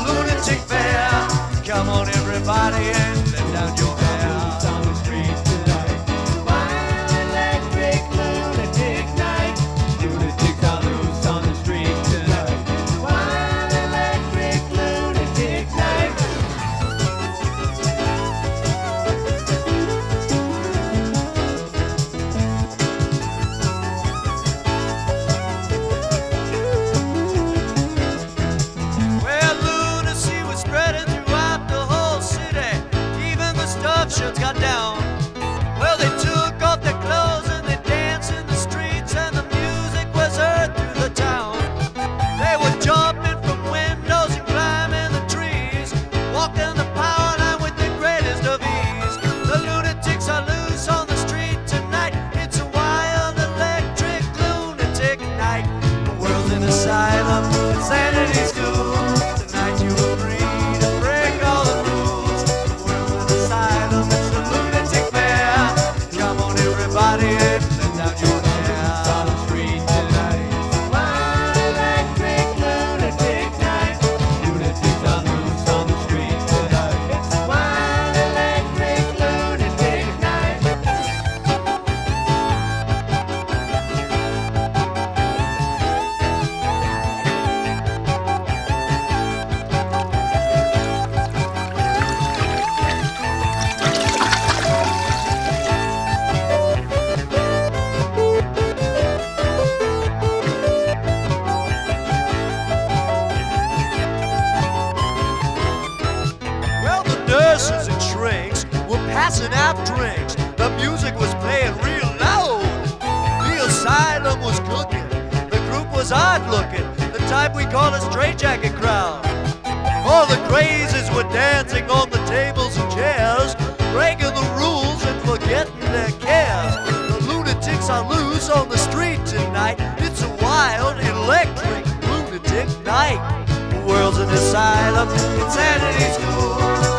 lunatic fair. Come on everybody and let down your hair. On the street tonight. Wild electric lunatic night. Lunatics are loose on the street tonight. Wild electric lunatic night. Well, lunacy was spreading throughout the whole city. Even the stuff shirts got down. Well, they took off their clothes and they danced in the streets, and the music was heard through the town. They were jumping from windows and climbing the trees, walking the power line with the greatest of ease. The lunatics are loose on the street tonight. It's a wild electric lunatic night. The world's an asylum, insanity school. Tonight you are free to break all the rules. The world's an asylum, it's a lunatic fair. Come on everybody and let down your hair. On the street tonight. Wild electric lunatic night. Lunatics are loose on the street tonight. It's wild electric lunatic night. Well, the nurses and shrinks were passing out drinks. The music was playing real loud. The asylum was cooking. The group was odd looking, the type we call a straitjacket crowd. All the crazies were dancing on the tables and chairs, breaking the rules and forgetting their cares. The lunatics are loose on the street tonight. It's a wild, electric, lunatic night. The world's an asylum, insanity school.